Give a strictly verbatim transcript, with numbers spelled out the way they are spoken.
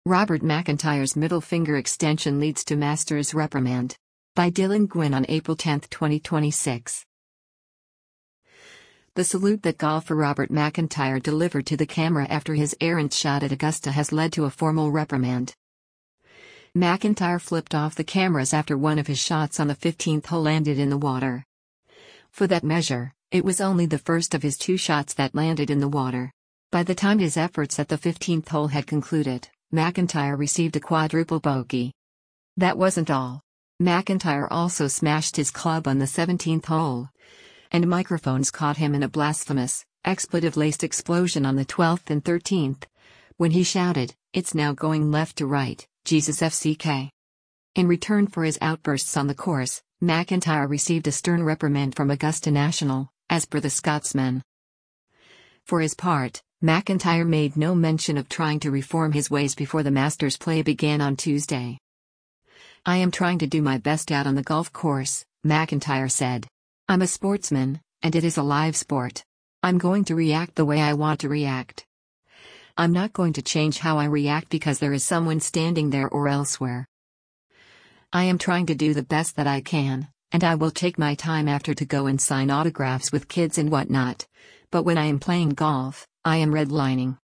Robert McIntyre's middle finger extension leads to Masters reprimand. By Dylan Gwynn on April tenth, twenty twenty-six. The salute that golfer Robert McIntyre delivered to the camera after his errant shot at Augusta has led to a formal reprimand. McIntyre flipped off the cameras after one of his shots on the fifteenth hole landed in the water. For that measure, it was only the first of his two shots that landed in the water. By the time his efforts at the fifteenth hole had concluded, McIntyre received a quadruple bogey. That wasn't all. McIntyre also smashed his club on the seventeenth hole. And microphones caught him in a blasphemous, expletive-laced explosion on the twelfth and thirteenth, when he shouted, "It's now going left to right, Jesus F C K." In return for his outbursts on the course, McIntyre received a stern reprimand from Augusta National, as per the Scotsman. For his part, McIntyre made no mention of trying to reform his ways before the Masters play began on Tuesday. "I am trying to do my best out on the golf course," McIntyre said. "I'm a sportsman, and it is a live sport. I'm going to react the way I want to react. I'm not going to change how I react because there is someone standing there or elsewhere. I am trying to do the best that I can, and I will take my time after to go and sign autographs with kids and whatnot. But when I am playing golf, I am redlining.